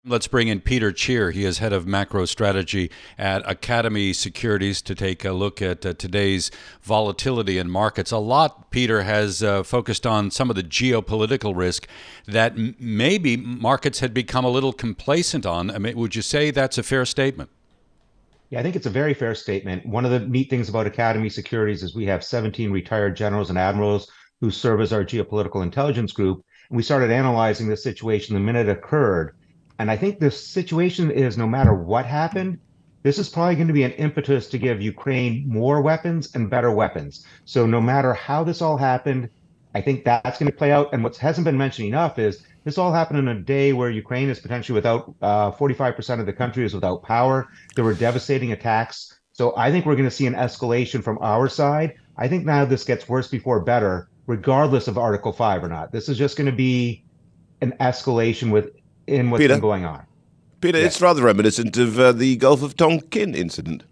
Let's bring in Peter Cheer. He is head of macro strategy at Academy Securities to take a look at today's volatility in markets. A lot, Peter, has focused on some of the geopolitical risk that maybe markets had become a little complacent on. I mean, would you say that's a fair statement? Yeah, I think it's a very fair statement. One of the neat things about Academy Securities is we have 17 retired generals and admirals who serve as our geopolitical intelligence group. And we started analyzing this situation the minute it occurred. And I think the situation is no matter what happened, this is probably going to be an impetus to give Ukraine more weapons and better weapons. So no matter how this all happened, I think that's going to play out. And what hasn't been mentioned enough is this all happened in a day where Ukraine is potentially without 45% of the country is without power. There were devastating attacks. So I think we're going to see an escalation from our side. I think now this gets worse before better, regardless of Article 5 or not. This is just going to be an escalation within what's been Peter, going on. Peter, Yes. it's rather reminiscent of the Gulf of Tonkin incident.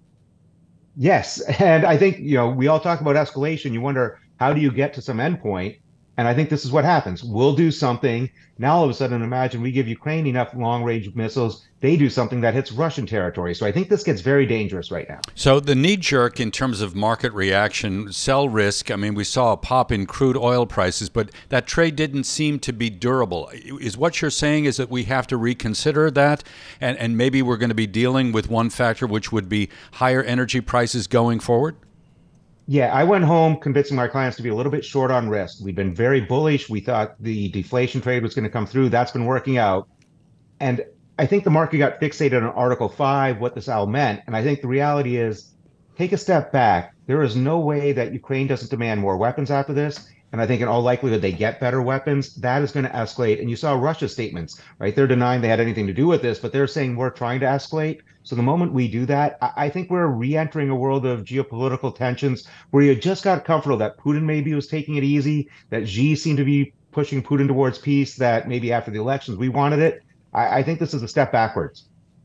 Yes. And I think, we all talk about escalation. You wonder, how do you get to some endpoint? And I think this is what happens. We'll do something. Now, all of a sudden, imagine we give Ukraine enough long range missiles. They do something that hits Russian territory. So I think this gets very dangerous right now. So the knee jerk in terms of market reaction, sell risk. I mean, we saw a pop in crude oil prices, but that trade didn't seem to be durable. Is what you're saying is that we have to reconsider that, and maybe we're going to be dealing with one factor, which would be higher energy prices going forward? Yeah, I went home convincing my clients to be a little bit short on risk. We've been very bullish. We thought the deflation trade was going to come through. That's been working out. And I think the market got fixated on Article 5, what this all meant. And I think the reality is, take a step back. There is no way that Ukraine doesn't demand more weapons after this. And I think in all likelihood, they get better weapons. That is going to escalate. And you saw Russia's statements, right? They're denying they had anything to do with this, but they're saying we're trying to escalate. So the moment we do that, I think we're re-entering a world of geopolitical tensions where you just got comfortable that Putin maybe was taking it easy, that Xi seemed to be pushing Putin towards peace, that maybe after the elections we wanted it. I think this is a step backwards.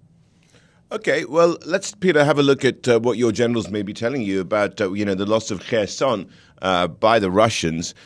Okay, well, let's, Peter, have a look at what your generals may be telling you about, the loss of Kherson by the Russians.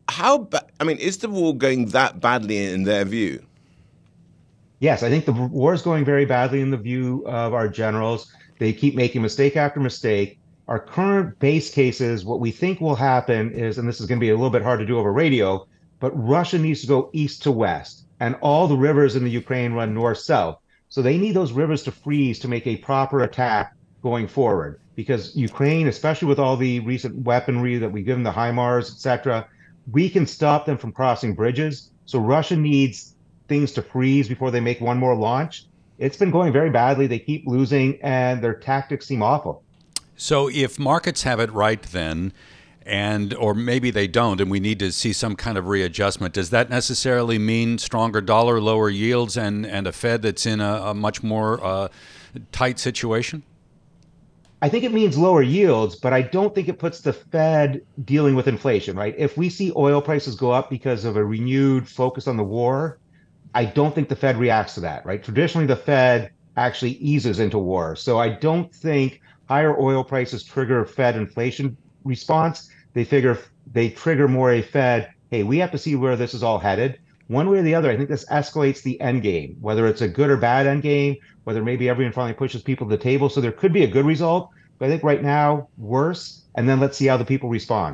Is the war going that badly in their view? Yes, I think the war is going very badly in the view of our generals. They keep making mistake after mistake. Our current base case is what we think will happen is, and this is going to be a little bit hard to do over radio, but Russia needs to go east to west, and all the rivers in the Ukraine run north-south. So they need those rivers to freeze to make a proper attack going forward, because Ukraine, especially with all the recent weaponry that we give them, the HIMARS, etc., we can stop them from crossing bridges. So Russia needs things to freeze before they make one more launch. It's been going very badly. They keep losing, and their tactics seem awful. So if markets have it right then, or maybe they don't, and we need to see some kind of readjustment, does that necessarily mean stronger dollar, lower yields, and a Fed that's in a much more tight situation? I think it means lower yields, but I don't think it puts the Fed dealing with inflation, right? If we see oil prices go up because of a renewed focus on the war, I don't think the Fed reacts to that, right? Traditionally, the Fed actually eases into war. So I don't think higher oil prices trigger Fed inflation response. They trigger more a Fed, hey, we have to see where this is all headed. One way or the other, I think this escalates the end game, whether it's a good or bad end game, whether maybe everyone finally pushes people to the table. So there could be a good result, but I think right now, worse. And then let's see how the people respond.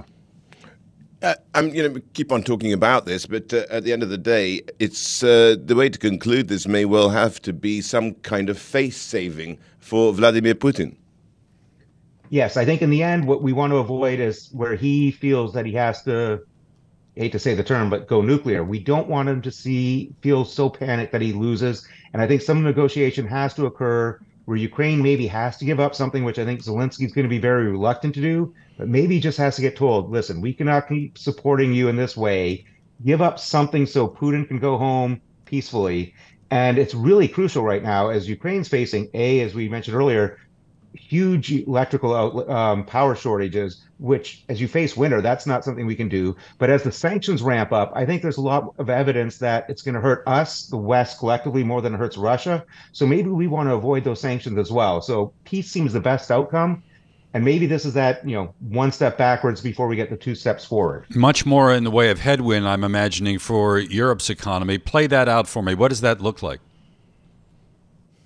We keep on talking about this, but at the end of the day, it's the way to conclude this may well have to be some kind of face saving for Vladimir Putin. Yes, I think in the end, what we want to avoid is where he feels that he has to, I hate to say the term, but go nuclear. We don't want him to feel so panicked that he loses. And I think some negotiation has to occur where Ukraine maybe has to give up something, which I think Zelensky's going to be very reluctant to do, but maybe he just has to get told, listen, we cannot keep supporting you in this way. Give up something so Putin can go home peacefully. And it's really crucial right now as Ukraine's facing, as we mentioned earlier, huge electrical power shortages, which as you face winter, that's not something we can do. But as the sanctions ramp up, I think there's a lot of evidence that it's going to hurt us, the West, collectively more than it hurts Russia. So maybe we want to avoid those sanctions as well. So peace seems the best outcome. And maybe this is that, one step backwards before we get the two steps forward. Much more in the way of headwind, I'm imagining, for Europe's economy. Play that out for me. What does that look like?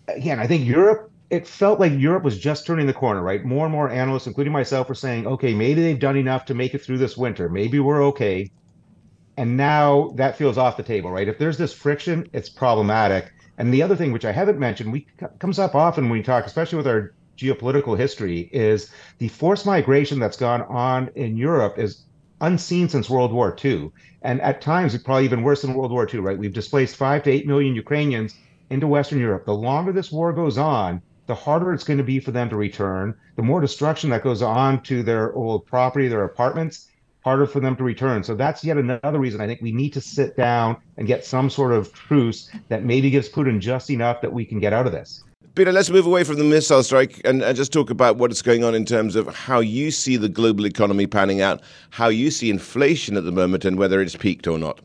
again, I think Europe, it felt like Europe was just turning the corner, right? More and more analysts, including myself, were saying, okay, maybe they've done enough to make it through this winter. Maybe we're okay. And now that feels off the table, right? If there's this friction, it's problematic. And the other thing, which I haven't mentioned, we comes up often when we talk, especially with our geopolitical history, is the forced migration that's gone on in Europe is unseen since World War II. And at times, it's probably even worse than World War II, right? We've displaced 5 to 8 million Ukrainians into Western Europe. The longer this war goes on, the harder it's going to be for them to return, the more destruction that goes on to their old property, their apartments, harder for them to return. So that's yet another reason I think we need to sit down and get some sort of truce that maybe gives Putin just enough that we can get out of this. Peter, let's move away from the missile strike and just talk about what is going on in terms of how you see the global economy panning out, how you see inflation at the moment, and whether it's peaked or not.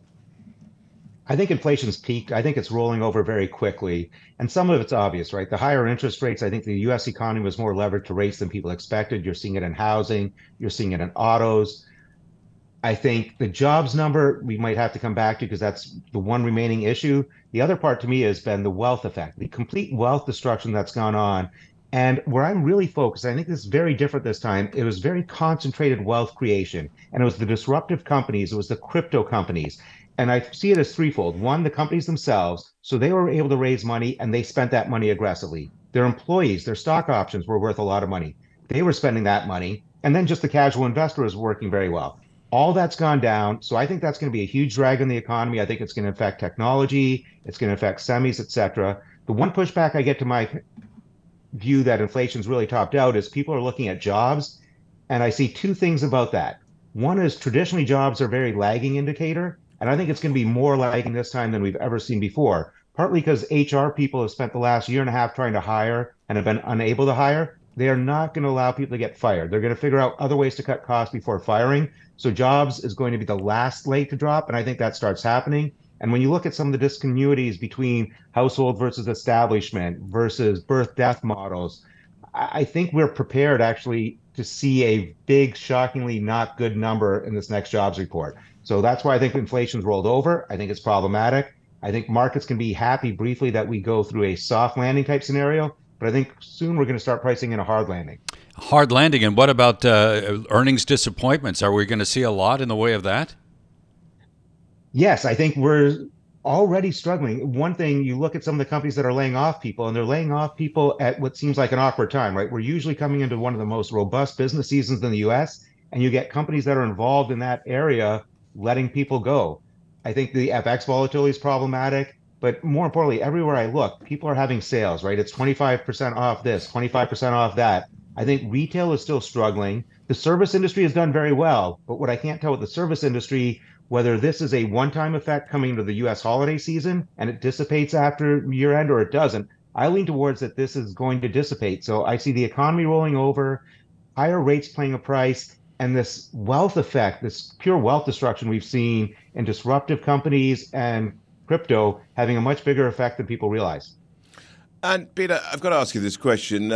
I think inflation's peaked. I think it's rolling over very quickly. And some of it's obvious, right? The higher interest rates, I think the US economy was more levered to rates than people expected. You're seeing it in housing, you're seeing it in autos. I think the jobs number we might have to come back to because that's the one remaining issue. The other part to me has been the wealth effect, the complete wealth destruction that's gone on. And where I'm really focused, I think this is very different this time. It was very concentrated wealth creation, and it was the disruptive companies, it was the crypto companies. And I see it as threefold. One, the companies themselves, so they were able to raise money and they spent that money aggressively. Their employees, their stock options were worth a lot of money. They were spending that money. And then just the casual investor was working very well. All that's gone down. So I think that's going to be a huge drag on the economy. I think it's going to affect technology, it's going to affect semis, et cetera. The one pushback I get to my view that inflation's really topped out is people are looking at jobs. And I see two things about that. One is traditionally jobs are a very lagging indicator. And I think it's going to be more lagging this time than we've ever seen before, partly because HR people have spent the last year and a half trying to hire and have been unable to hire. They are not going to allow people to get fired. They're going to figure out other ways to cut costs before firing. So jobs is going to be the last leg to drop. And I think that starts happening. And when you look at some of the discontinuities between household versus establishment versus birth death models, I think we're prepared actually to see a big, shockingly not good number in this next jobs report. So that's why I think inflation's rolled over. I think it's problematic. I think markets can be happy briefly that we go through a soft landing type scenario, but I think soon we're going to start pricing in a hard landing. Hard landing. And what about earnings disappointments? Are we going to see a lot in the way of that? Yes, I think we're already struggling. One thing, you look at some of the companies that are laying off people, and they're laying off people at what seems like an awkward time, right? We're usually coming into one of the most robust business seasons in the US, and you get companies that are involved in that area letting people go. I think the FX volatility is problematic, but more importantly, everywhere I look, people are having sales, right? It's 25% off this, 25% off that. I think retail is still struggling. The service industry has done very well, but what I can't tell with the service industry, whether this is a one-time effect coming into the US holiday season and it dissipates after year end or it doesn't, I lean towards that this is going to dissipate. So I see the economy rolling over, higher rates playing a price, and this wealth effect, this pure wealth destruction we've seen in disruptive companies and crypto having a much bigger effect than people realize. And Peter, I've got to ask you this question.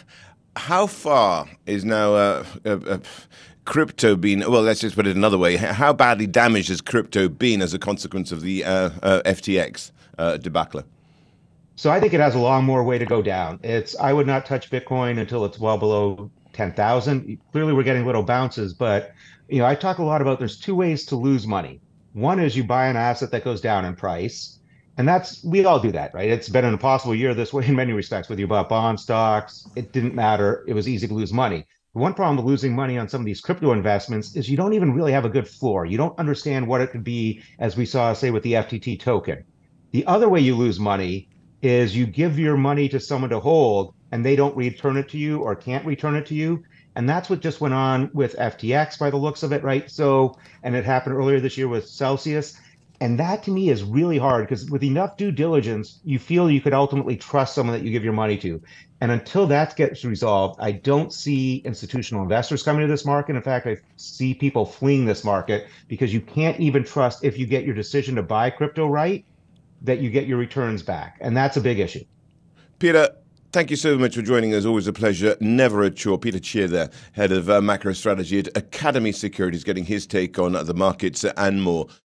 How far is now crypto been, well, let's just put it another way. How badly damaged has crypto been as a consequence of the FTX debacle? So I think it has a long more way to go down. I would not touch Bitcoin until it's well below 10,000. Clearly we're getting little bounces, but I talk a lot about there's two ways to lose money. One is you buy an asset that goes down in price. And we all do that, right? It's been an impossible year this way in many respects. Whether you bought bond stocks, it didn't matter. It was easy to lose money. The one problem with losing money on some of these crypto investments is you don't even really have a good floor. You don't understand what it could be, as we saw, say, with the FTT token. The other way you lose money is you give your money to someone to hold and they don't return it to you or can't return it to you. And that's what just went on with FTX by the looks of it, right? So, and it happened earlier this year with Celsius. And that to me is really hard because with enough due diligence, you feel you could ultimately trust someone that you give your money to. And until that gets resolved, I don't see institutional investors coming to this market. In fact, I see people fleeing this market because you can't even trust if you get your decision to buy crypto right, that you get your returns back. And that's a big issue. Peter, thank you so much for joining us. Always a pleasure. Never a chore. Peter Tchir there, head of macro strategy at Academy Securities, getting his take on the markets and more.